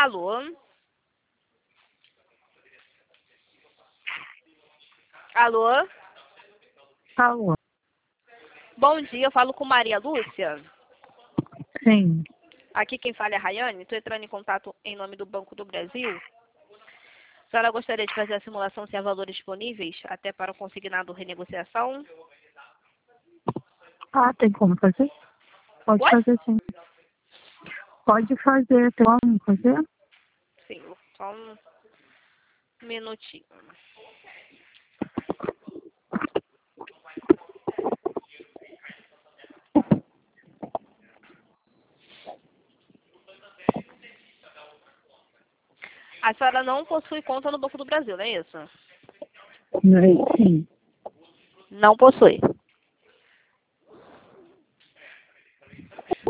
Alô? Alô? Alô? Bom dia, eu falo com Maria Lúcia. Sim. Aqui quem fala é a Rayane. Estou entrando em contato em nome do Banco do Brasil. A senhora gostaria de fazer a simulação se há valores disponíveis, até para o consignado renegociação? Ah, tem como fazer? Pode Oi? fazer sim. Pode fazer, tem como fazer? Sim, só um minutinho. A senhora não possui conta no Banco do Brasil, não é isso? Sim. Não possui.